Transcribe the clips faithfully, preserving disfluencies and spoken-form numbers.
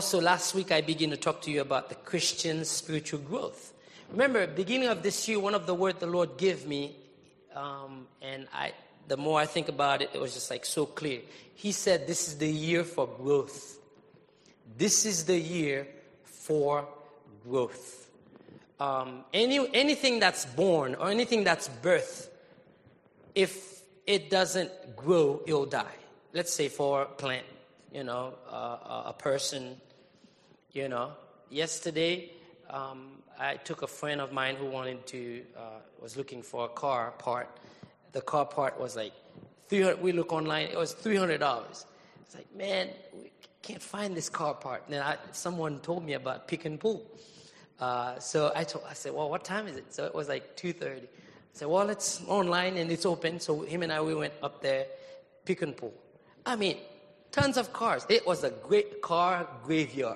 Also, last week I began to talk to you about the Christian spiritual growth. Remember, beginning of this year, one of the words the Lord gave me, um, and I, the more I think about it, it was just like so clear. He said, this is the year for growth. This is the year for growth. Um, any anything that's born or anything that's birthed, if it doesn't grow, it'll die. Let's say for a plant, you know, uh, a person, you know. Yesterday, um, I took a friend of mine who wanted to, uh, was looking for a car part. The car part was like three hundred. We look online, it was three hundred dollars. It's like, man, we can't find this car part. And then I, someone told me about Pick and Pull. Uh, so I told, I said, well, what time is it? So it was like two thirty. I said, well, it's online and it's open. So him and I, we went up there, Pick and Pull. I mean, tons of cars. It was a great car graveyard.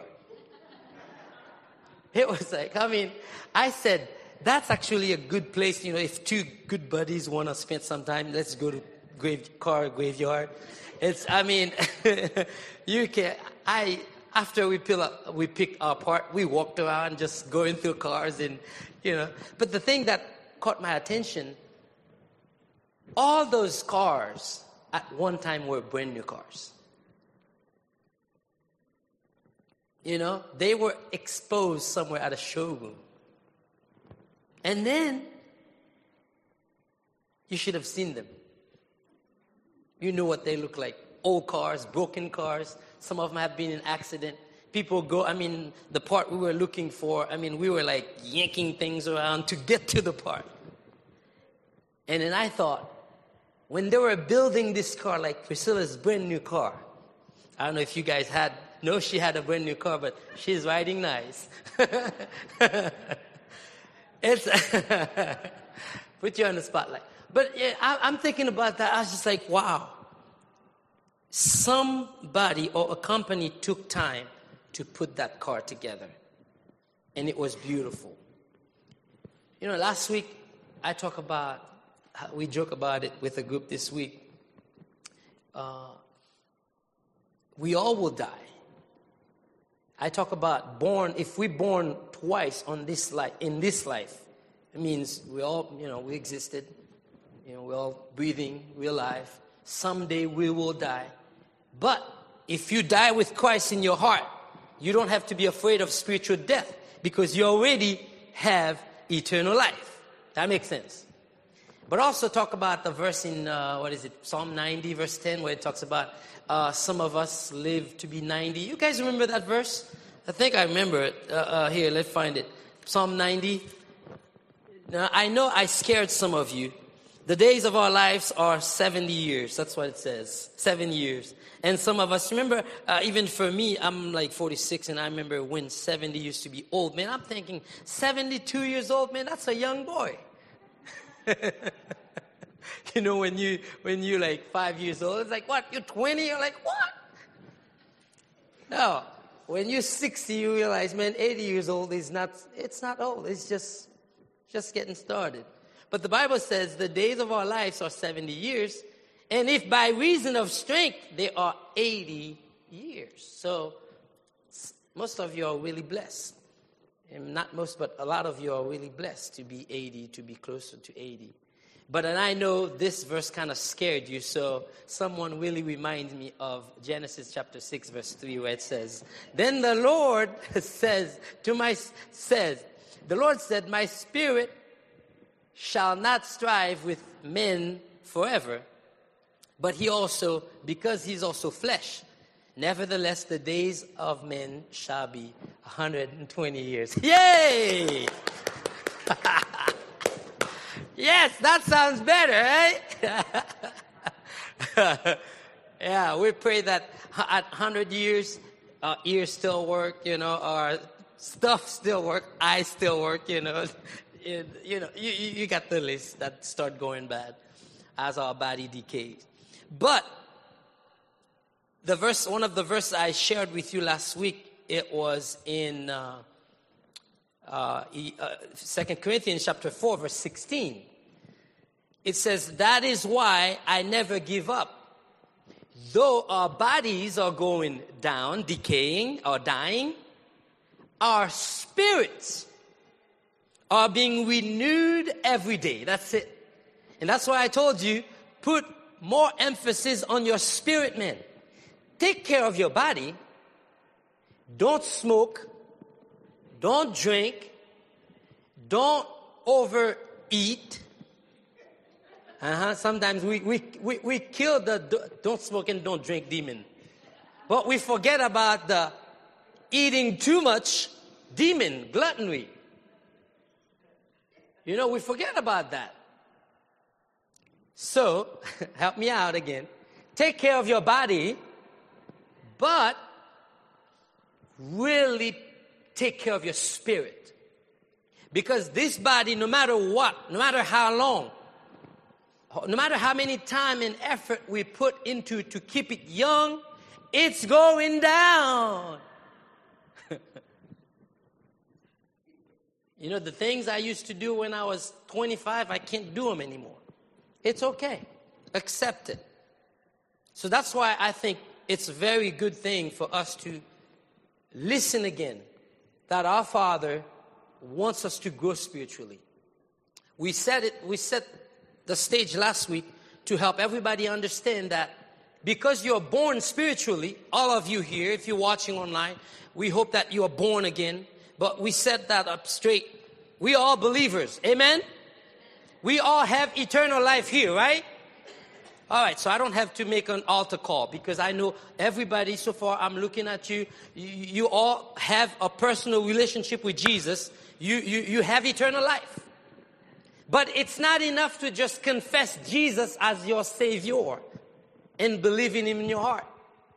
It was like, I mean, I said, that's actually a good place. You know, if two good buddies want to spend some time, let's go to grave, car graveyard. It's, I mean, you can, I, after we, pill up, we picked our part, we walked around just going through cars and, you know. But the thing that caught my attention, all those cars at one time were brand new cars. You know, they were exposed somewhere at a showroom. And then, you should have seen them. You know what they look like. Old cars, broken cars. Some of them have been in accident. People go, I mean, the part we were looking for, I mean, we were like yanking things around to get to the part. And then I thought, when they were building this car, like Priscilla's brand new car, I don't know if you guys had, no, she had a brand new car, but she's riding nice. It's put you on the spotlight. But yeah, I, I'm thinking about that. I was just like, wow. Somebody or a company took time to put that car together. And it was beautiful. You know, last week, I talked about, we joke about it with a group this week. Uh, we all will die. I talk about born, if we're born twice on this life, in this life, it means we all, you know, we existed, you know, we're all breathing, we're alive. Someday we will die. But if you die with Christ in your heart, you don't have to be afraid of spiritual death because you already have eternal life. That makes sense. But also talk about the verse in, uh, what is it, Psalm ninety, verse ten, where it talks about uh, some of us live to be ninety. You guys remember that verse? I think I remember it. Uh, uh, here, let's find it. Psalm ninety. Now, I know I scared some of you. The days of our lives are seventy years. That's what it says. Seven years. And some of us, remember, uh, even for me, I'm like forty-six, and I remember when seventy used to be old. Man, I'm thinking, seventy-two years old, man, that's a young boy. You know, when you when you're like five years old, it's like, what, you're twenty? You're like, what? No. When you're sixty, you realize, man, eighty years old is not, it's not old. It's just, just getting started. But the Bible says the days of our lives are seventy years. And if by reason of strength, they are eighty years. So most of you are really blessed. And not most, but a lot of you are really blessed to be eighty, to be closer to eighty. But and I know this verse kind of scared you, so someone really reminds me of Genesis chapter six, verse three, where it says, then the Lord says to my, says, the Lord said, my spirit shall not strive with men forever, but he also, because he's also flesh, nevertheless, the days of men shall be one hundred twenty years. Yay! Yes, that sounds better, right? Yeah, we pray that at one hundred years, our ears still work, you know, our stuff still work, eyes still work, you know. It, you know, you, you got the list that start going bad as our body decays. But the verse, one of the verses I shared with you last week, it was in uh, uh, uh, Second Corinthians chapter four, verse sixteen. It says, that is why I never give up. though our bodies are going down, decaying or dying, our spirits are being renewed every day. That's it. And that's why I told you, put more emphasis on your spirit, man. Take care of your body. Don't smoke. Don't drink. Don't overeat. Uh-huh. Sometimes we, we, we, we kill the don't smoke and don't drink demon. But we forget about the eating too much demon, gluttony. You know, we forget about that. So, help me out again. Take care of your body, but really take care of your spirit. Because this body, no matter what, no matter how long, no matter how many time and effort we put into to keep it young, it's going down. You know, the things I used to do when I was twenty-five, I can't do them anymore. It's okay. Accept it. So that's why I think it's a very good thing for us to listen again, that our Father wants us to grow spiritually. We said it, we set the stage last week to help everybody understand that because you're born spiritually, all of you here, if you're watching online, we hope that you are born again. But we set that up straight. We are all believers. Amen? We all have eternal life here, right? All right, so I don't have to make an altar call because I know everybody so far, I'm looking at you. You, you all have a personal relationship with Jesus. You, you, you have eternal life. But it's not enough to just confess Jesus as your Savior and believe in Him in your heart.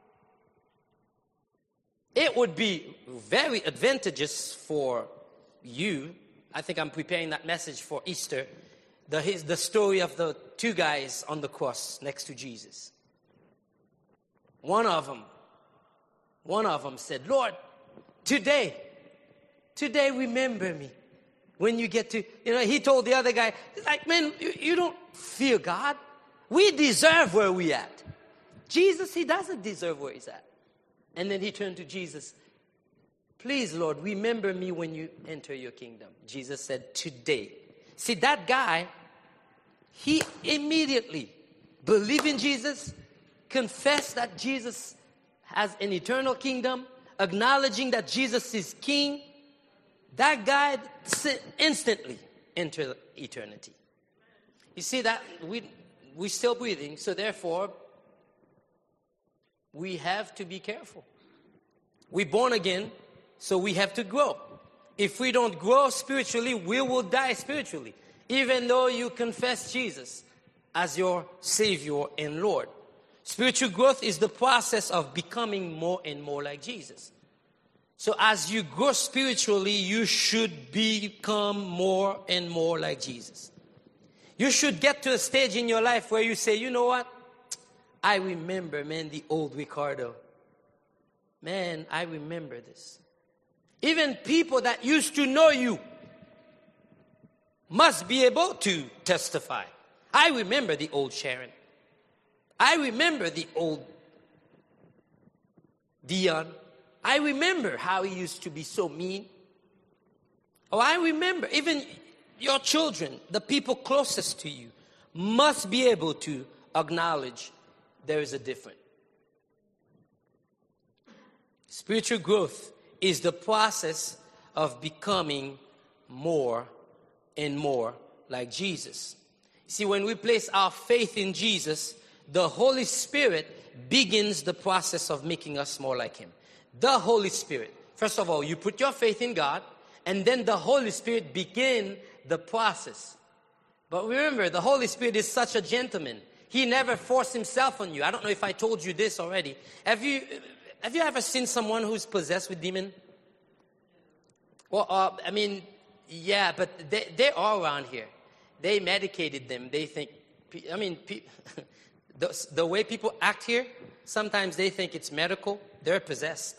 It would be very advantageous for you. I think I'm preparing that message for Easter. The, his, the story of the two guys on the cross next to Jesus. One of them, one of them said, Lord, today, today remember me. When you get to, you know, he told the other guy, he's like, man, you, you don't fear God. We deserve where we at. Jesus, he doesn't deserve where he's at. And then he turned to Jesus. Please, Lord, remember me when you enter your kingdom. Jesus said, today. See, that guy, he immediately believed in Jesus, confessed that Jesus has an eternal kingdom, acknowledging that Jesus is king. That guy instantly entered eternity. You see that we we're still breathing, so therefore we have to be careful. We're born again, so we have to grow. If we don't grow spiritually, we will die spiritually, even though you confess Jesus as your Savior and Lord. Spiritual growth is the process of becoming more and more like Jesus. So as you grow spiritually, you should become more and more like Jesus. You should get to a stage in your life where you say, you know what? I remember, man, the old Ricardo. Man, I remember this. Even people that used to know you must be able to testify. I remember the old Sharon. I remember the old Dion. I remember how he used to be so mean. Oh, I remember even your children, the people closest to you, must be able to acknowledge there is a difference. Spiritual growth is the process of becoming more and more like Jesus. See, when we place our faith in Jesus, the Holy Spirit begins the process of making us more like Him. The Holy Spirit. First of all, you put your faith in God, and then the Holy Spirit begin the process. But remember, the Holy Spirit is such a gentleman. He never forced Himself on you. I don't know if I told you this already. Have you have you ever seen someone who's possessed with demon? Well, uh, I mean, yeah, but they, they're all around here. They medicated them. They think, I mean, the, the way people act here, sometimes they think it's medical. They're possessed.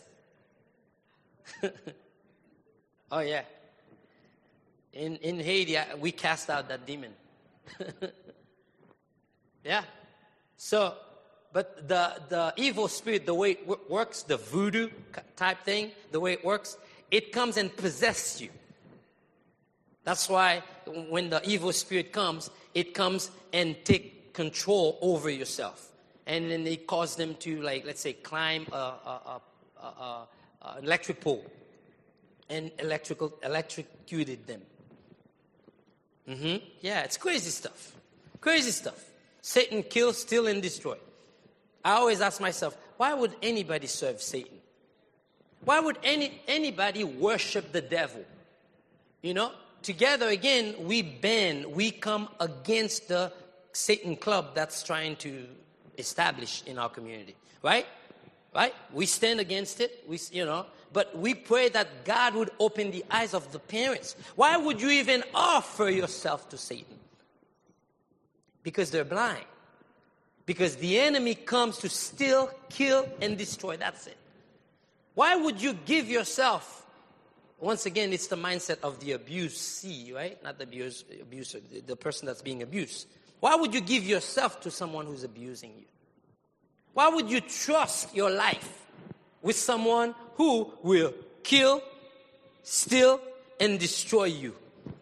Oh, yeah. In, in Haiti, we cast out that demon. Yeah. So, but the, the evil spirit, the way it w- works, the voodoo type thing, the way it works, it comes and possesses you. That's why when the evil spirit comes, it comes and take control over yourself. And then it causes them to, like, let's say, climb a, a, a, a, a electric pole and electrical electrocuted them. Mm-hmm. Yeah, it's crazy stuff. Crazy stuff. Satan kills, steal, and destroy. I always ask myself, why would anybody serve Satan? Why would any anybody worship the devil? You know, together again, we ban, we come against the Satan club that's trying to establish in our community, right? Right? We stand against it. We, you know, but we pray that God would open the eyes of the parents. Why would you even offer yourself to Satan? Because they're blind. Because the enemy comes to steal, kill, and destroy. That's it. Why would you give yourself? Once again, it's the mindset of the abusee, right? Not the abuse, abuser, the person that's being abused. Why would you give yourself to someone who's abusing you? Why would you trust your life with someone who will kill, steal, and destroy you?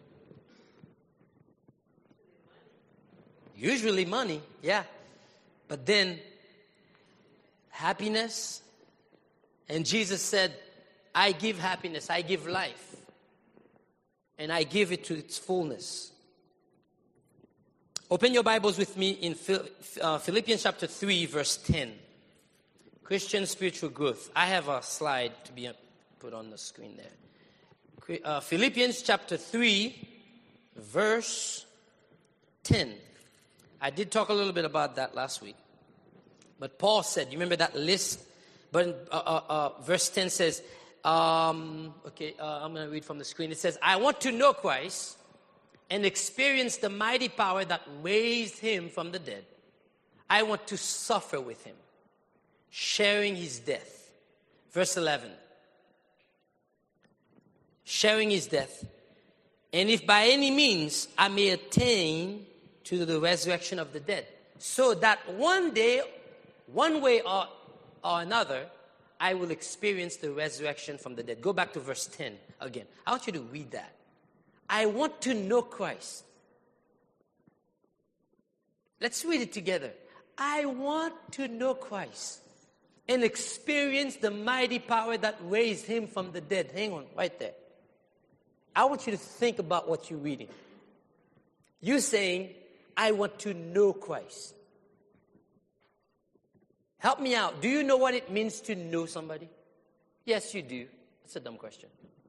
Usually money, yeah. But then happiness. And Jesus said, I give happiness, I give life. And I give it to its fullness. Open your Bibles with me in Philippians chapter three, verse ten. Christian spiritual growth. I have a slide to be put on the screen there. Uh, Philippians chapter three, verse ten. I did talk a little bit about that last week. But Paul said, you remember that list? But uh, uh, uh, verse ten says, um, okay, uh, I'm going to read from the screen. It says, I want to know Christ and experience the mighty power that raised him from the dead. I want to suffer with him, sharing his death. Verse eleven. Sharing his death. And if by any means I may attain to the resurrection of the dead, so that one day, one way or, or another, I will experience the resurrection from the dead. Go back to verse ten again. I want you to read that. I want to know Christ. Let's read it together. I want to know Christ and experience the mighty power that raised him from the dead. Hang on, right there. I want you to think about what you're reading. You're saying, I want to know Christ. Help me out. Do you know what it means to know somebody? Yes, you do. That's a dumb question.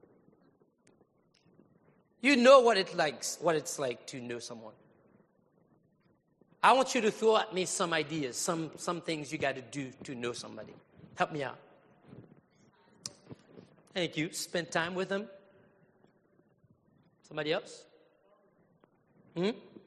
You know what it likes, what it's like to know someone. I want you to throw at me some ideas, some, some things you got to do to know somebody. Help me out. Thank you. Spend time with them. Somebody else? Hmm?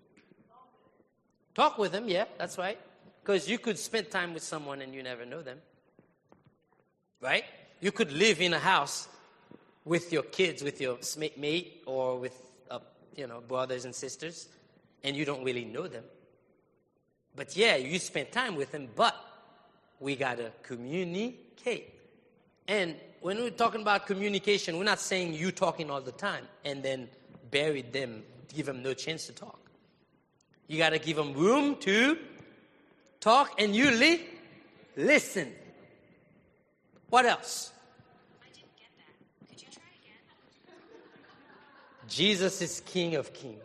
Talk with them, yeah, that's right. Because you could spend time with someone and you never know them. Right? You could live in a house with your kids, with your mate, or with, uh, you know, brothers and sisters, and you don't really know them. But yeah, you spend time with them, but we got to communicate. And when we're talking about communication, we're not saying you talking all the time and then bury them, give them no chance to talk. You got to give them room to talk, and you li- listen. What else? I didn't get that. Could you try again? Jesus is King of Kings.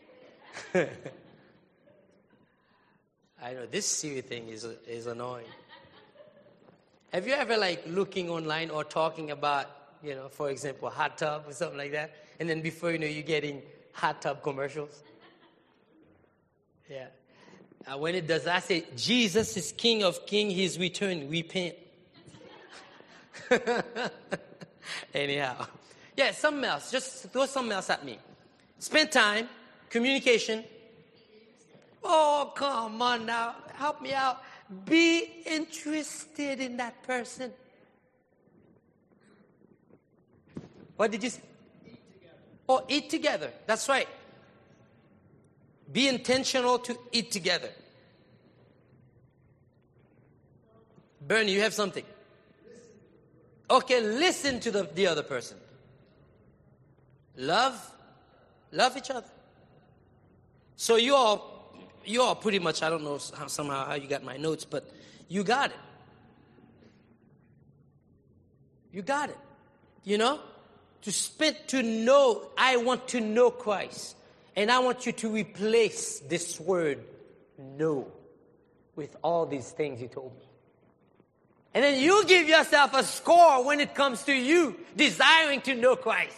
I know, this Siri thing is is annoying. Have you ever, like, looking online or talking about, you know, for example, hot tub or something like that, and then before you know, you're getting hot tub commercials? Yeah. Uh, when it does, I say, Jesus is King of Kings, he's returned, repent. Anyhow. Yeah, something else. Just throw something else at me. Spend time, communication. Oh, come on now. Help me out. Be interested in that person. What did you say? Eat together. Oh, eat together. That's right. Be intentional to eat together. Bernie, you have something? Okay, listen to the, the other person. Love, love each other. So you all, you all pretty much, I don't know how, somehow how you got my notes, but you got it. You got it. You know? To spend, to know, I want to know Christ. And I want you to replace this word, know, with all these things you told me. And then you give yourself a score when it comes to you desiring to know Christ.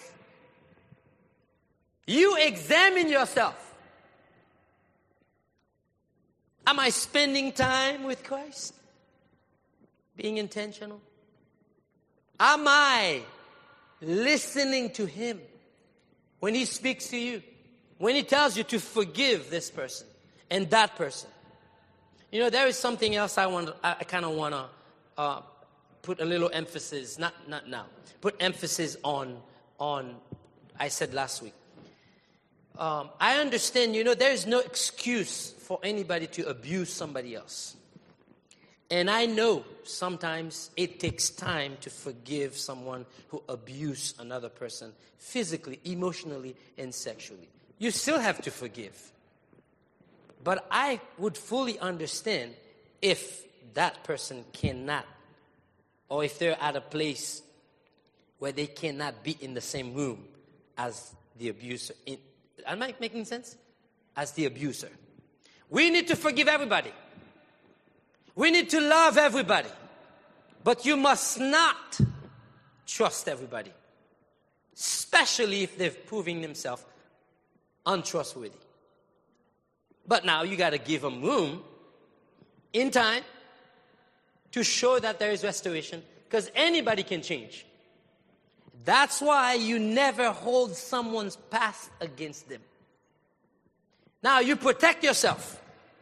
You examine yourself. Am I spending time with Christ? Being intentional? Am I listening to Him when He speaks to you? When He tells you to forgive this person and that person? You know, there is something else I want. I, I kind of want to uh, put a little emphasis. Not not now. Put emphasis on on. I said last week. Um, I understand. You know, there is no excuse for anybody to abuse somebody else. And I know sometimes it takes time to forgive someone who abused another person physically, emotionally, and sexually. You still have to forgive. But I would fully understand if that person cannot, or if they're at a place where they cannot be in the same room as the abuser. In, am I making sense? As the abuser. We need to forgive everybody. We need to love everybody. But you must not trust everybody. Especially if they're proving themselves untrustworthy. But now you got to give them room in time to show that there is restoration, because anybody can change. That's why you never hold someone's past against them. Now you protect yourself.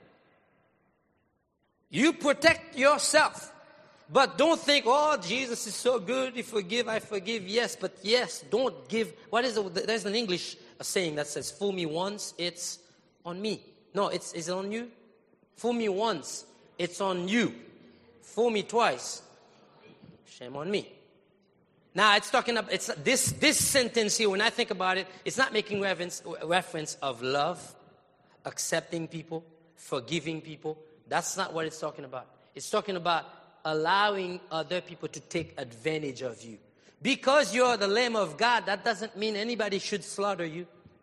You protect yourself. But don't think, oh, Jesus is so good, He forgive, I forgive. Yes, but yes, don't give. What is it? There's an English saying that says, fool me once, it's on me. No, it's is it on you? Fool me once, it's on you. Fool me twice, shame on me. Now it's talking about, it's this this sentence here, when I think about it, it's not making reference reference of love, accepting people, forgiving people. That's not what it's talking about. It's talking about allowing other people to take advantage of you. Because you're the Lamb of God, that doesn't mean anybody should slaughter you.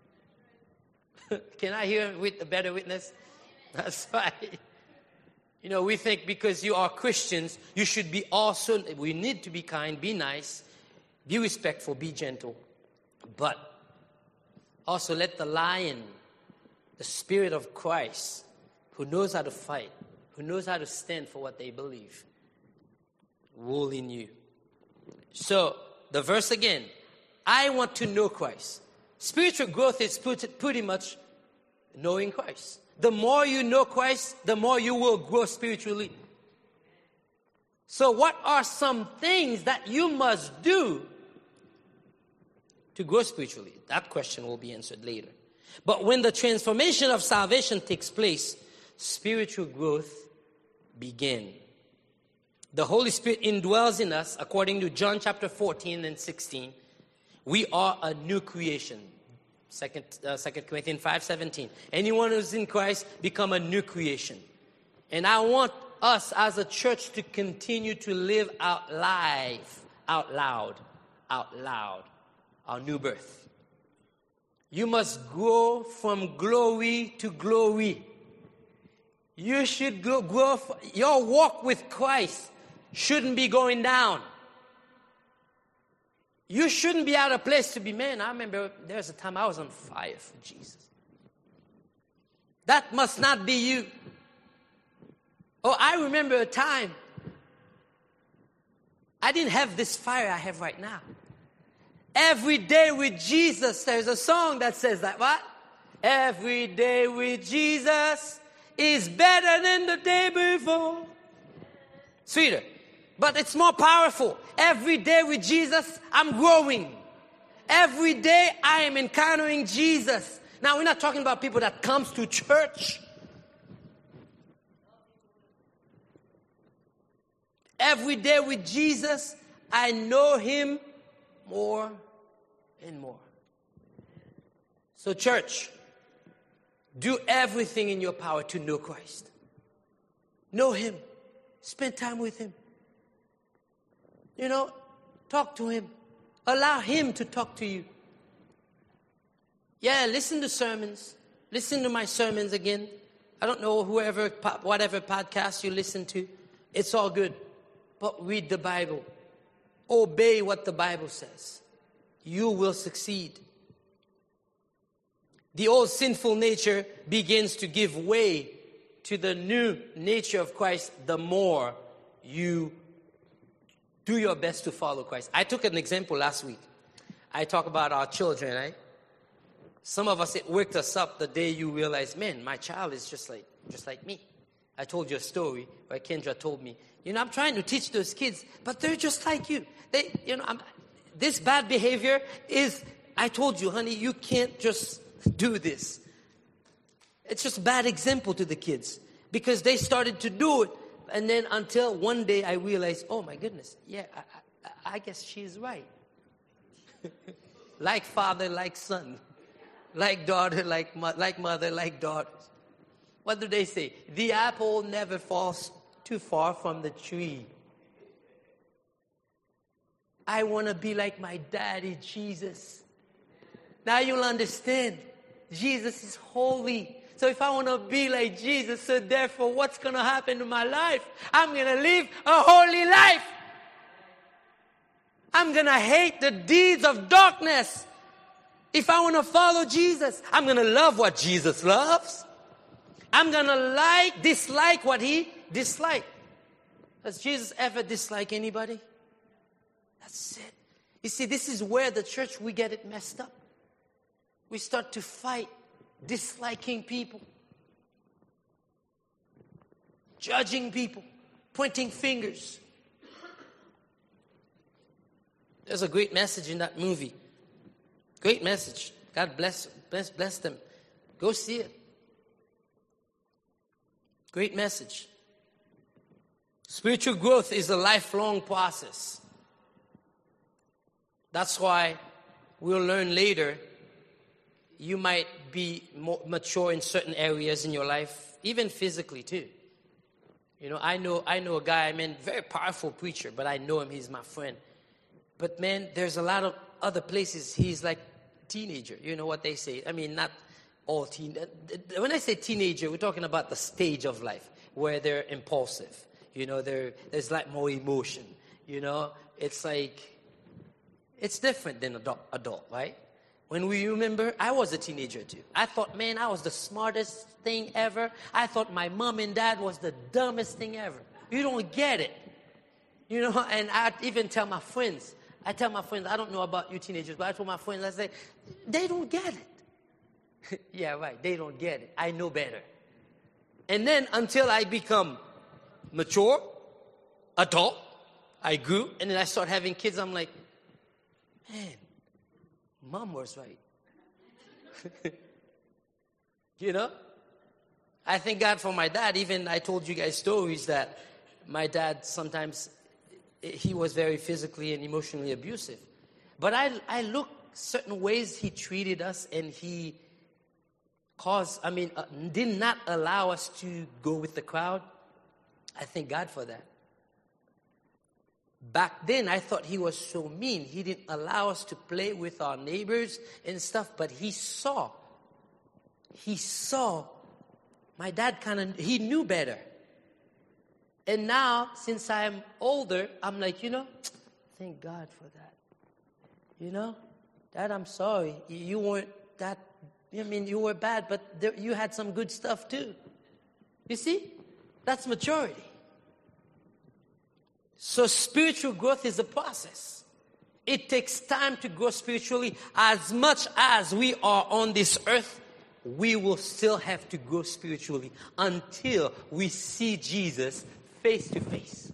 Can I hear with a better witness? That's right. You know, we think because you are Christians, you should be also, we need to be kind, be nice, be respectful, be gentle. But also let the lion, the Spirit of Christ, who knows how to fight, who knows how to stand for what they believe, rule in you. So, the verse again, I want to know Christ. Spiritual growth is pretty much knowing Christ. The more you know Christ, the more you will grow spiritually. So what are some things that you must do to grow spiritually? That question will be answered later. But when the transformation of salvation takes place, spiritual growth begins. The Holy Spirit indwells in us, according to John chapter fourteen and sixteen. We are a new creation. Second, uh, Second Corinthians five seventeen. Anyone who's in Christ become a new creation. And I want us as a church to continue to live out live, out loud, out loud, our new birth. You must grow from glory to glory. You should grow, grow your walk with Christ shouldn't be going down. You shouldn't be at a place to be, man, I remember there was a time I was on fire for Jesus. That must not be you. Oh, I remember a time I didn't have this fire I have right now. Every day with Jesus, there's a song that says that, what? Every day with Jesus is better than the day before. Sweeter. But it's more powerful. Every day with Jesus, I'm growing. Every day I am encountering Jesus. Now, we're not talking about people that comes to church. Every day with Jesus, I know him more and more. So church, do everything in your power to know Christ. Know him. Spend time with him. You know, talk to him. Allow him to talk to you. Yeah, listen to sermons. Listen to my sermons again. I don't know whoever, whatever podcast you listen to. It's all good. But read the Bible. Obey what the Bible says. You will succeed. The old sinful nature begins to give way to the new nature of Christ the more you do your best to follow Christ. I took an example last week. I talked about our children, right? Some of us, it worked us up the day you realize, man, my child is just like just like me. I told you a story where Kendra told me, you know, I'm trying to teach those kids, but they're just like you. They, you know, I'm, this bad behavior is, I told you, honey, you can't just do this. It's just a bad example to the kids because they started to do it. And then until one day I realized, oh my goodness, yeah, I, I, I guess she's right. Like father, like son. Like daughter, like, mo- like mother, like daughters. What do they say? The apple never falls too far from the tree. I want to be like my daddy, Jesus. Now you'll understand. Jesus is holy. So if I want to be like Jesus, so therefore what's going to happen to my life? I'm going to live a holy life. I'm going to hate the deeds of darkness. If I want to follow Jesus, I'm going to love what Jesus loves. I'm going to like, dislike what he disliked. Does Jesus ever dislike anybody? That's it. You see, this is where the church, we get it messed up. We start to fight, disliking people, judging people, pointing fingers. There's a great message in that movie. Great message. God bless, bless, bless them. Go see it. Great message. Spiritual growth is a lifelong process. That's why we'll learn later. You might be more mature in certain areas in your life, even physically too. You know, I know I know a guy, I mean, very powerful preacher, but I know him, he's my friend. But man, there's a lot of other places he's like teenager. You know what they say? I mean, not all teen. When I say teenager, we're talking about the stage of life where they're impulsive. You know, there there's like more emotion. You know, it's like, it's different than adult, adult, right? When we remember, I was a teenager too. I thought, man, I was the smartest thing ever. I thought my mom and dad was the dumbest thing ever. You don't get it. You know, and I even tell my friends, I tell my friends, I don't know about you teenagers, but I told my friends, I say, they don't get it. Yeah, right, they don't get it. I know better. And then until I become mature, adult, I grew, and then I start having kids, I'm like, man, mom was right. You know? I thank God for my dad. Even I told you guys stories that my dad sometimes, he was very physically and emotionally abusive. But I, I look certain ways he treated us, and he caused, I mean, uh, did not allow us to go with the crowd. I thank God for that. Back then, I thought he was so mean. He didn't allow us to play with our neighbors and stuff, but he saw. He saw. My dad kind of, he knew better. And now, since I'm older, I'm like, you know, thank God for that. You know, Dad, I'm sorry. You weren't that, I mean, you were bad, but there, you had some good stuff too. You see? That's maturity. So spiritual growth is a process. It takes time to grow spiritually. As much as we are on this earth, we will still have to grow spiritually until we see Jesus face to face.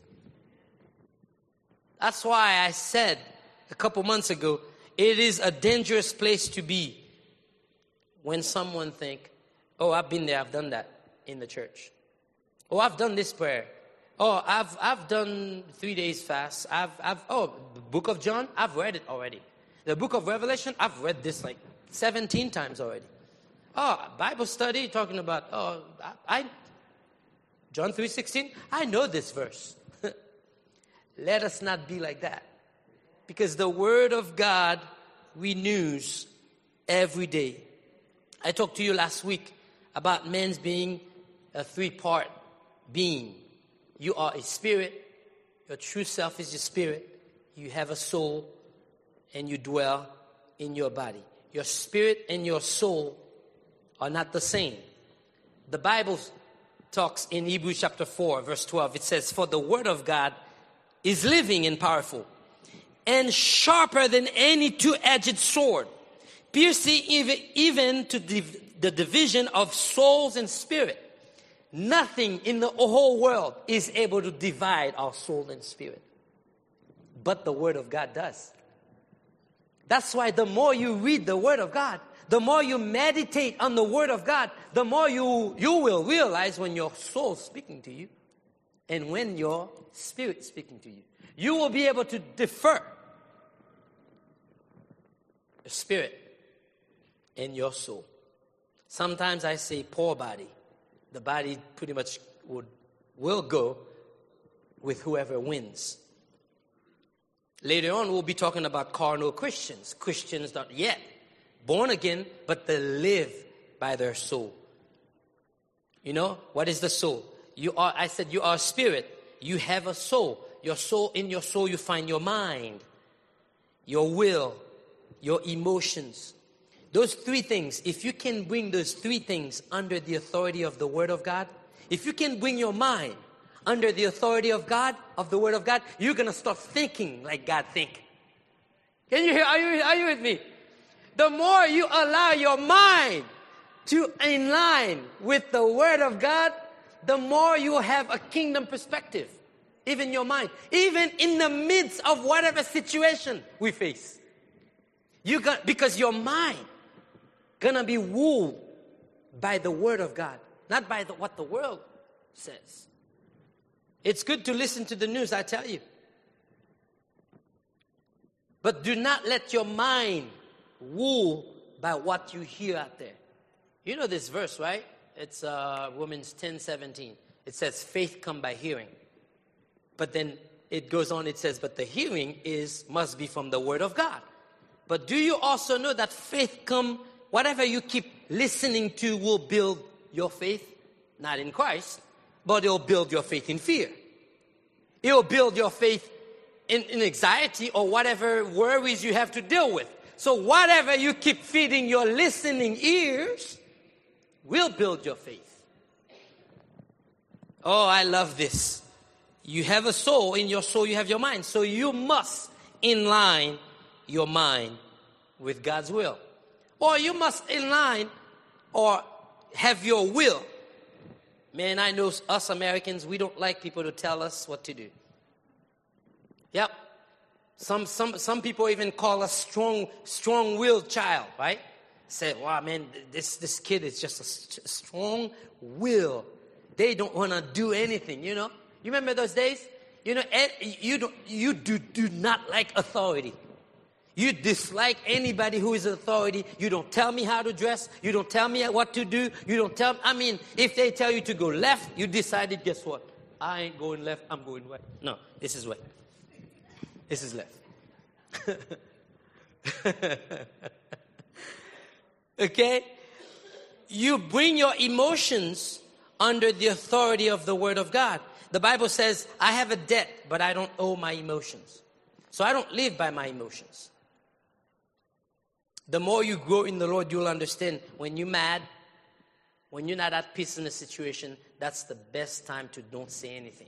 That's why I said a couple months ago, it is a dangerous place to be when someone think, oh, I've been there, I've done that in the church. Oh, I've done this prayer. Oh, I've I've done three days fast. I've I've oh, the book of John, I've read it already. The book of Revelation, I've read this like seventeen times already. Oh, Bible study talking about oh I, I John three sixteen, I know this verse. Let us not be like that. Because the word of God renews every day. I talked to you last week about man's being a three-part being. You are a spirit. Your true self is your spirit. You have a soul, and you dwell in your body. Your spirit and your soul are not the same. The Bible talks in Hebrews chapter four, verse twelve. It says, "For the word of God is living and powerful, and sharper than any two-edged sword, piercing even, even to div- the division of souls and spirit." Nothing in the whole world is able to divide our soul and spirit. But the Word of God does. That's why the more you read the Word of God, the more you meditate on the Word of God, the more you, you will realize when your soul is speaking to you and when your spirit is speaking to you. You will be able to differ your spirit and your soul. Sometimes I say poor body. The body pretty much would, will go with whoever wins. Later on, we'll be talking about carnal Christians. Christians not yet born again, but they live by their soul. You know, what is the soul? You are, I said you are a spirit. You have a soul. Your soul, in your soul, you find your mind, your will, your emotions. Those three things, if you can bring those three things under the authority of the Word of God, if you can bring your mind under the authority of God, of the Word of God, you're going to start thinking like God think. Can you hear? Are you, are you with me? The more you allow your mind to in line with the Word of God, the more you have a kingdom perspective. Even your mind. Even in the midst of whatever situation we face. You got, because your mind gonna be ruled by the Word of God, not by the, what the world says. It's good to listen to the news, I tell you. But do not let your mind rule by what you hear out there. You know this verse, right? It's uh, Romans ten seventeen. It says, faith come by hearing. But then it goes on, it says, but the hearing is must be from the Word of God. But do you also know that faith come, whatever you keep listening to will build your faith, not in Christ, but it'll build your faith in fear. It'll build your faith in, in anxiety or whatever worries you have to deal with. So whatever you keep feeding your listening ears will build your faith. Oh, I love this. You have a soul. In your soul, you have your mind. So you must inline your mind with God's will. Or you must inline or have your will. Man, I know us Americans, we don't like people to tell us what to do. Yep. Some some some people even call us strong strong-willed child, right? Say, wow, man, this this kid is just a st- strong will. They don't want to do anything, you know? You remember those days? You know, you don't you do do not like authority. You dislike anybody who is authority. You don't tell me how to dress. You don't tell me what to do. You don't tell, I mean, if they tell you to go left, you decided, guess what? I ain't going left, I'm going right. No, this is right. This is left. Okay? You bring your emotions under the authority of the Word of God. The Bible says, I have a debt, but I don't owe my emotions. So I don't live by my emotions. The more you grow in the Lord, you'll understand when you're mad, when you're not at peace in a situation, that's the best time to don't say anything.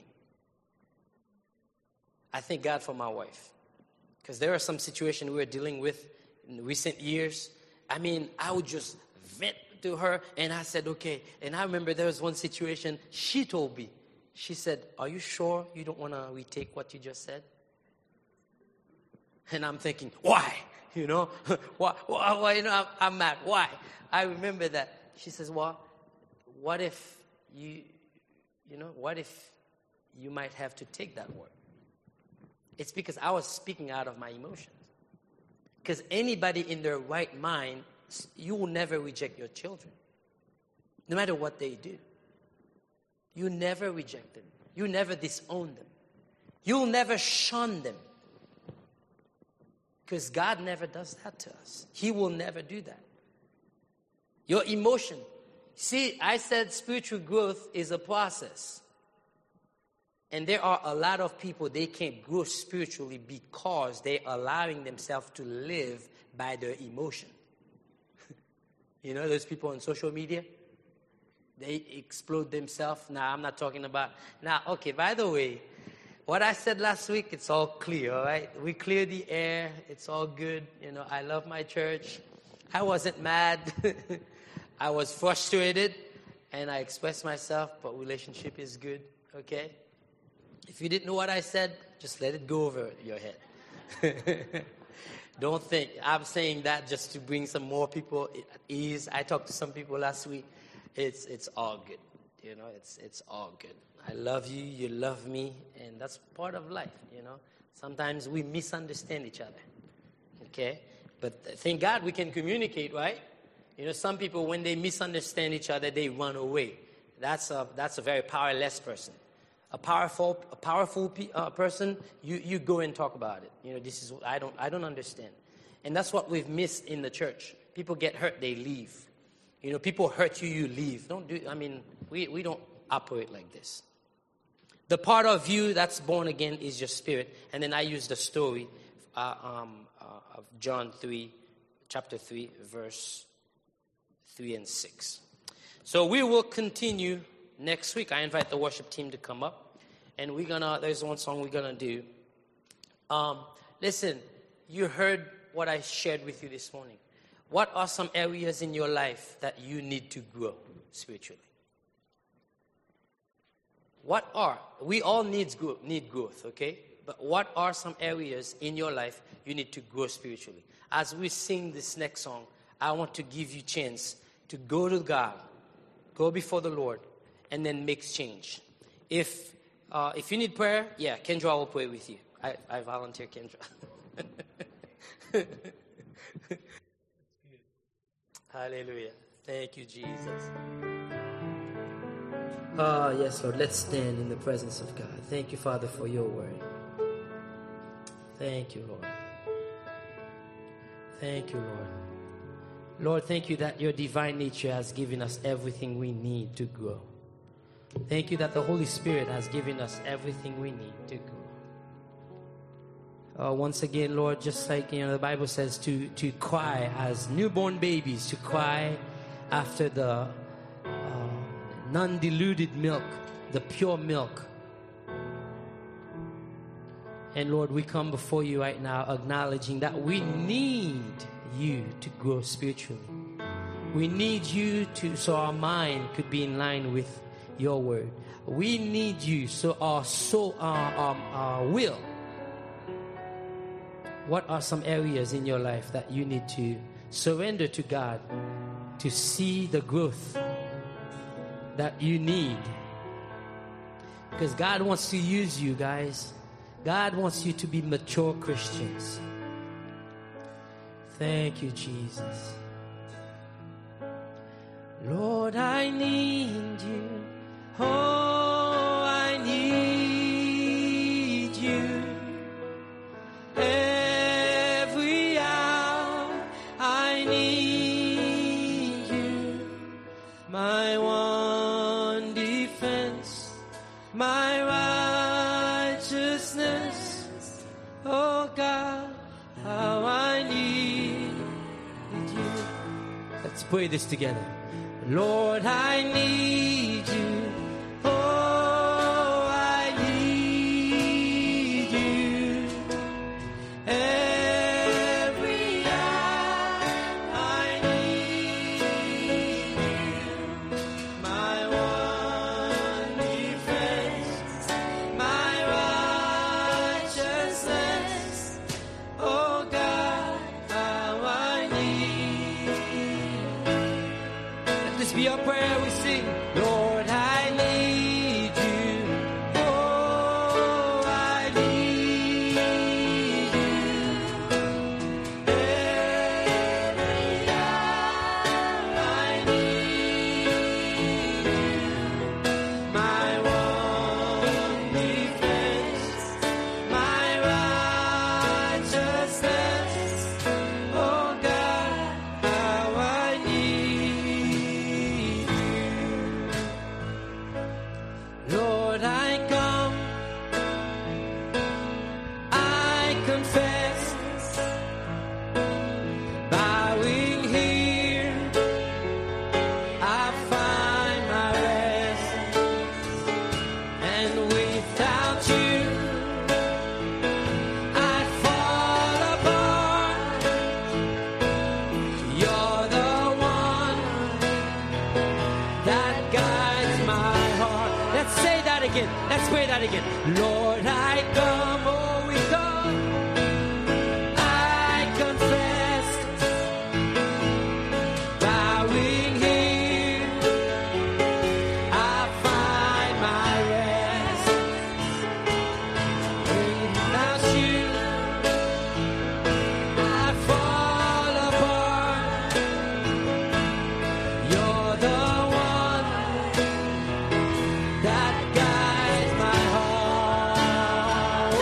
I thank God for my wife. Because there are some situations we were dealing with in recent years. I mean, I would just vent to her, and I said, okay. And I remember there was one situation, she told me, she said, are you sure you don't want to retake what you just said? And I'm thinking, why? You know, why, why, why, you know, I'm, I'm mad. Why? I remember that. She says, well, what if you, you know, what if you might have to take that word. It's because I was speaking out of my emotions. Because anybody in their right mind, you will never reject your children. No matter what they do. You never reject them. You never disown them. You'll never shun them. Because God never does that to us. He will never do that. Your emotion. See, I said spiritual growth is a process. And there are a lot of people, they can't grow spiritually because they're allowing themselves to live by their emotion. You know those people on social media? They explode themselves. Now, I'm not talking about... Now, okay, by the way, what I said last week, it's all clear, all right? We clear the air. It's all good. You know, I love my church. I wasn't mad. I was frustrated, and I expressed myself, but relationship is good, okay? If you didn't know what I said, just let it go over your head. Don't think. I'm saying that just to bring some more people at ease. I talked to some people last week. It's it's all good. You know, it's it's all good. I love you, you love me, and that's part of life, you know. Sometimes we misunderstand each other. Okay? But thank God we can communicate, right? You know, some people, when they misunderstand each other, they run away. That's a that's a very powerless person. A powerful a powerful pe- uh, person, you, you go and talk about it. You know, this is I don't I don't understand. And that's what we've missed in the church. People get hurt, they leave. You know, people hurt you, you leave. Don't do I mean, we, we don't operate like this. The part of you that's born again is your spirit. And then I use the story uh, um, uh, of John three, chapter three, verse three and six. So we will continue next week. I invite the worship team to come up. And we're gonna, there's one song we're gonna do. Um, listen, you heard what I shared with you this morning. What are some areas in your life that you need to grow spiritually? What are, we all need growth, need growth, okay? But what are some areas in your life you need to grow spiritually? As we sing this next song, I want to give you a chance to go to God, go before the Lord, and then make change. If uh, if you need prayer, yeah, Kendra will pray with you. I, I volunteer Kendra. Hallelujah. Thank you, Jesus. Ah, oh, yes, Lord. Let's stand in the presence of God. Thank you, Father, for your word. Thank you, Lord. Thank you, Lord. Lord, thank you that your divine nature has given us everything we need to grow. Thank you that the Holy Spirit has given us everything we need to grow. Uh, once again, Lord, just like, you know, the Bible says to, to cry as newborn babies, to cry after the uh, non-diluted milk, the pure milk. And Lord, we come before you right now acknowledging that we need you to grow spiritually. We need you to, so our mind could be in line with your word. We need you so our soul, our, our, our will. What are some areas in your life that you need to surrender to God to see the growth that you need? Because God wants to use you, guys. God wants you to be mature Christians. Thank you, Jesus. Lord, I need you. Oh, I need you. Every hour I need you. My one defense, my righteousness. Oh God, how I need you. Let's pray this together. Lord, I need you. Oh, I need you. Every hour I need you. My one defense, my righteousness. Oh God, how I need you. Let this be our prayer. We sing, Lord, I need you. Oh, again. Let's pray that again. Lord, I come, oh, we come. I confess, bowing here, I find my rest. Without you, I fall apart. You're the one that guides my heart.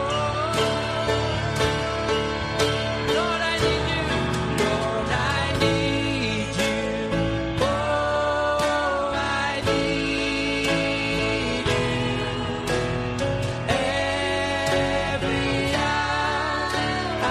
Lord, I need you. Lord, I need you. Oh, I need you. Every hour I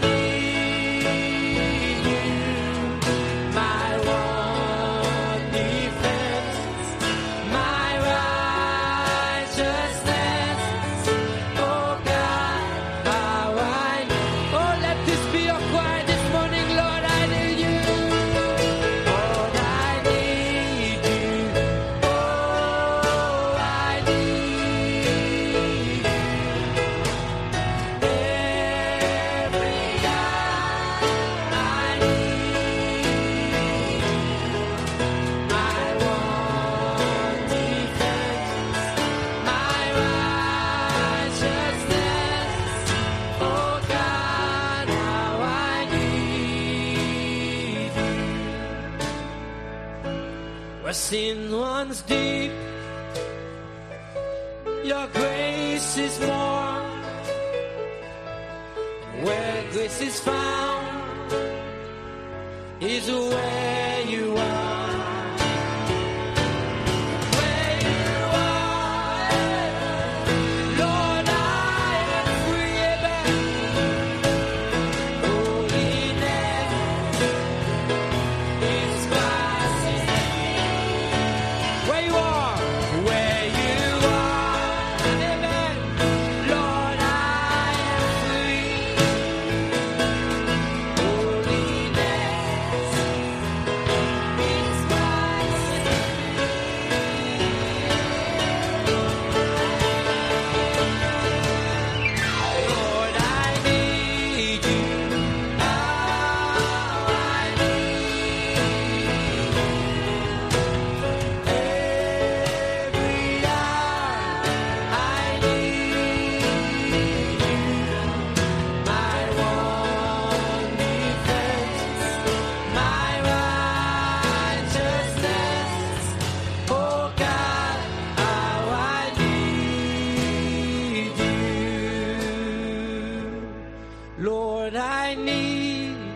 need you. My one defense, my righteousness. Oh God, how I need. Oh, let this be your cry this morning, Lord, I need you. Lord, I need you. Oh, I need you. Every hour I need my one defense, my righteousness. Oh God, how I need you. Where sin runs deep, your grace is more. Where grace is found is where you are. Where you are, Lord, I am free again. Holiness is Christ. Where you are, where you are, amen. Lord, I am free. Holiness is Christ. Lord, I need you. Oh, I need you. Every hour I need you. My one defense, my righteousness. Oh God, how I need you. Lord, I need you.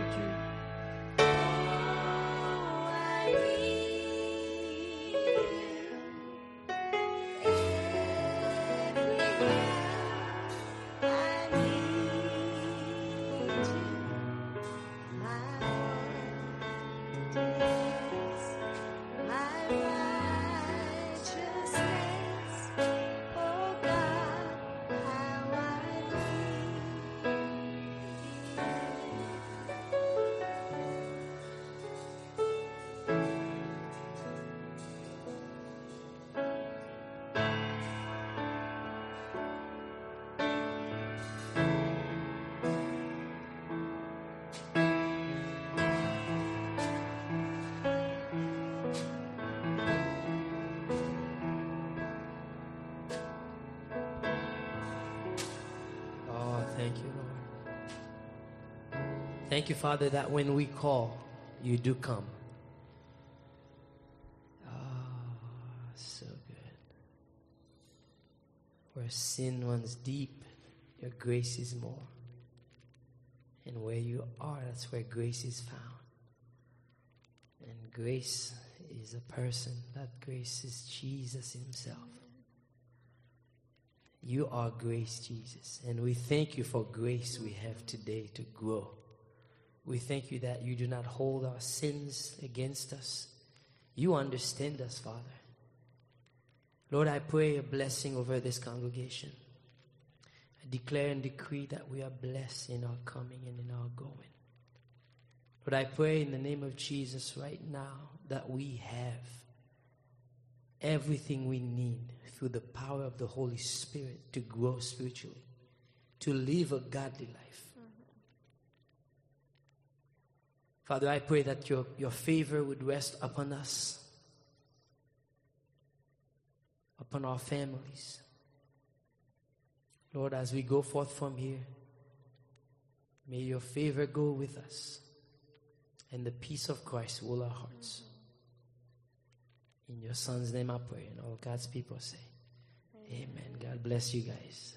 Oh, thank you, Lord. Thank you, Father, that when we call, you do come. Oh, so good. Where sin runs deep, your grace is more. And where you are, that's where grace is found. And grace is a person. That grace is Jesus himself. You are grace, Jesus. And we thank you for grace we have today to grow. We thank you that you do not hold our sins against us. You understand us, Father. Lord, I pray a blessing over this congregation. I declare and decree that we are blessed in our coming and in our going. Lord, I pray in the name of Jesus right now that we have everything we need through the power of the Holy Spirit to grow spiritually, to live a godly life. Father, I pray that your, your favor would rest upon us, upon our families. Lord, as we go forth from here, may your favor go with us, and the peace of Christ rule our hearts. In your Son's name I pray, and all God's people say, amen. God bless you guys.